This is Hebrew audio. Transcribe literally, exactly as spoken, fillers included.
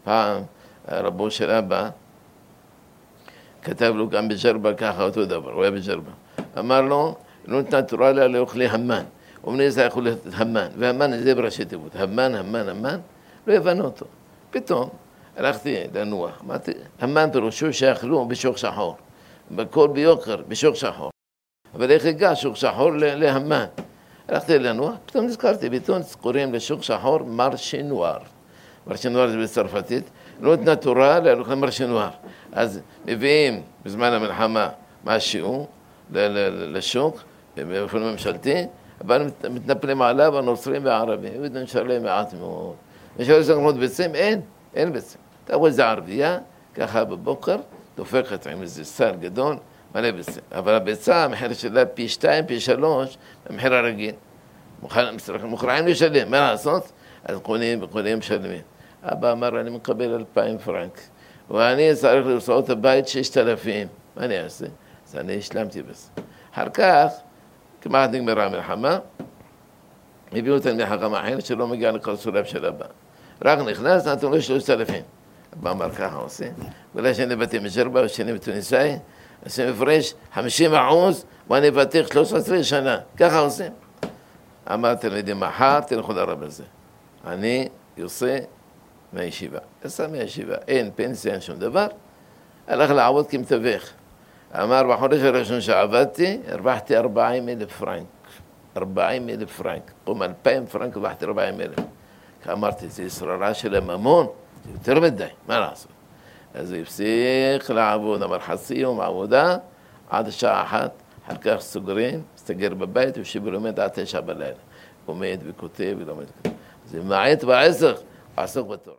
פעם רבו של אבא כתב לו גם בג'רבה ככה אותו דבר, הוא היה בג'רבה. אמר לו, לא נתנה תורה לה לאוכלי המן. ומני זה יכול להיות המן, והמן זה בראשי תיבות, המן, המן, המן, לא הבנו אותו. פתאום הלכתי לנוח, אמרתי, המן פירושו שאכלו בשוק שחור, בכל ביוקר, בשוק שחור. אבל איך הגע שוק שחור להמן? הלכתי לנוח, פתאום נזכרתי, בעיתון קוראים לשוק שחור מרשנואר. מרשנואר זה בצרפתית, לא נתנה תורה לאכול מרשנואר. אז מביאים בזמן המלחמה משהו לשוק, באופן ממשלתי, אבל מתנפלים עליו הנוצרים והערבים, ונשאר להם מעט מאוד. נשאר לסגרות ביצים? אין, אין ביצים. תראו איזה ערבייה, ככה בבוקר, דופקת עם איזה סל גדול, מלא ביצים. אבל הביצה, המחיר שלה פי שתיים, פי שלוש, המחיר הרגיל. מוכרעים לשלם, מה לעשות? אז קונים וקונים משלמים. אבא אמר, אני מקבל אלפיים פרנק, ואני צריך לרצות הבית ששת אלפים. מה אני אעשה? אז אני השלמתי בזה. אחר כך, כמעט נגמרה המלחמה, הביאו אותם לחכם אחר שלא מגיע לכל סולם של אבא. רק נכנס, נתנו לו שלושת אלפים. אבא אמר ככה עושה, ואולי שאני באתי מג'רבה ושאני בתוניסאי, עושים הפרש חמישים אחוז, ואני ותיק שלוש עשרה שנה. ככה עושים. אמר תלמידים, מחר תלכו לרב הזה. אני יוצא מהישיבה. יצא מהישיבה, אין פנסיה, אין שום דבר. הלך לעבוד כמתווך. אמר, בחודש הראשון שעבדתי, הרווחתי ארבעים אלף פרנק. ארבעים אלף פרנק. קום אלפיים פרנק, הרווחתי ארבעים אלף. אמרתי, זה שררה של הממון, זה יותר מדי, מה לעשות? אז הוא הפסיק לעבוד, אמר חצי יום עבודה, עד שעה אחת, אחר כך סוגרים, מסתגר בבית, ושבו לומד עד תשע בלילה. עומד וכותב ולומד. זה מעט בעסק, עסוק בתורה.